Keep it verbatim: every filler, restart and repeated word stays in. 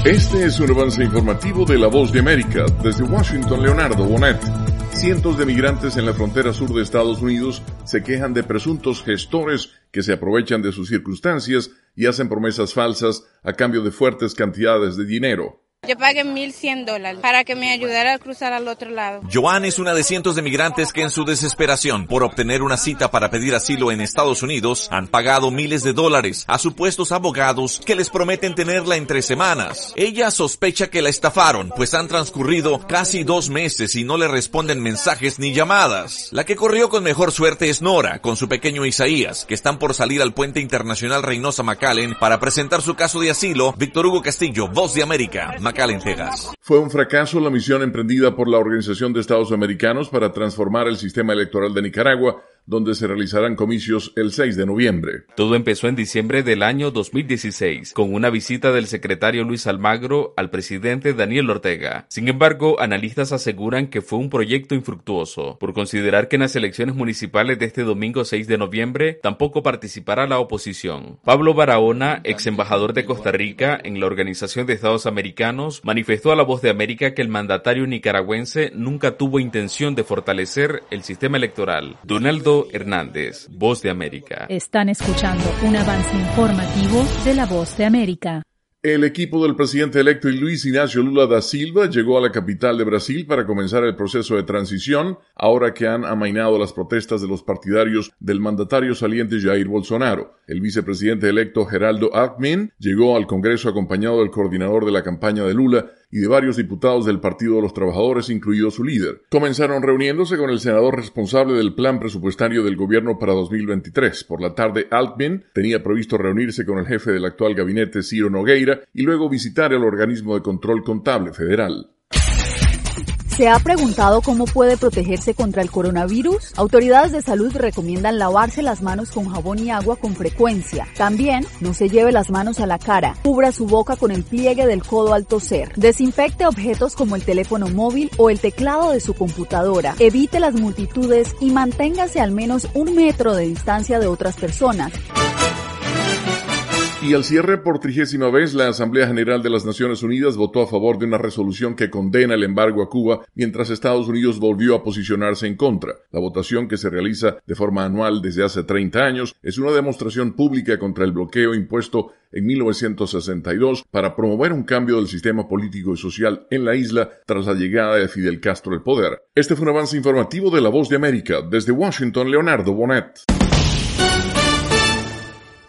Este es un avance informativo de La Voz de América. Desde Washington, Leonardo Bonet. Cientos de migrantes en la frontera sur de Estados Unidos se quejan de presuntos gestores que se aprovechan de sus circunstancias y hacen promesas falsas a cambio de fuertes cantidades de dinero. Yo pagué mil cien dólares para que me ayudara a cruzar al otro lado. Joan es una de cientos de migrantes que en su desesperación por obtener una cita para pedir asilo en Estados Unidos han pagado miles de dólares a supuestos abogados que les prometen tenerla entre semanas. Ella sospecha que la estafaron, pues han transcurrido casi dos meses y no le responden mensajes ni llamadas. La que corrió con mejor suerte es Nora, con su pequeño Isaías, que están por salir al puente internacional Reynosa McAllen para presentar su caso de asilo. Víctor Hugo Castillo, Voz de América, McAllen, Texas. Fue un fracaso la misión emprendida por la Organización de Estados Americanos para transformar el sistema electoral de Nicaragua, donde se realizarán comicios el seis de noviembre. Todo empezó en diciembre del año dos mil dieciséis, con una visita del secretario Luis Almagro al presidente Daniel Ortega. Sin embargo, analistas aseguran que fue un proyecto infructuoso, por considerar que en las elecciones municipales de este domingo seis de noviembre tampoco participará la oposición. Pablo Barahona, ex embajador de Costa Rica en la Organización de Estados Americanos, manifestó a La Voz de América que el mandatario nicaragüense nunca tuvo intención de fortalecer el sistema electoral. Donaldo Hernández, Voz de América. Están escuchando un avance informativo de La Voz de América. El equipo del presidente electo Luiz Inácio Lula da Silva llegó a la capital de Brasil para comenzar el proceso de transición, ahora que han amainado las protestas de los partidarios del mandatario saliente Jair Bolsonaro. El vicepresidente electo Geraldo Alckmin llegó al Congreso acompañado del coordinador de la campaña de Lula y de varios diputados del Partido de los Trabajadores, incluido su líder. Comenzaron reuniéndose con el senador responsable del plan presupuestario del gobierno para dos mil veintitrés. Por la tarde, Alckmin tenía previsto reunirse con el jefe del actual gabinete, Ciro Nogueira, y luego visitar el organismo de control contable federal. ¿Se ha preguntado cómo puede protegerse contra el coronavirus? Autoridades de salud recomiendan lavarse las manos con jabón y agua con frecuencia. También, no se lleve las manos a la cara. Cubra su boca con el pliegue del codo al toser. Desinfecte objetos como el teléfono móvil o el teclado de su computadora. Evite las multitudes y manténgase al menos un metro de distancia de otras personas. Y al cierre, por trigésima vez, la Asamblea General de las Naciones Unidas votó a favor de una resolución que condena el embargo a Cuba, mientras Estados Unidos volvió a posicionarse en contra. La votación, que se realiza de forma anual desde hace treinta años, es una demostración pública contra el bloqueo impuesto en mil novecientos sesenta y dos para promover un cambio del sistema político y social en la isla tras la llegada de Fidel Castro al poder. Este fue un avance informativo de La Voz de América. Desde Washington, Leonardo Bonet.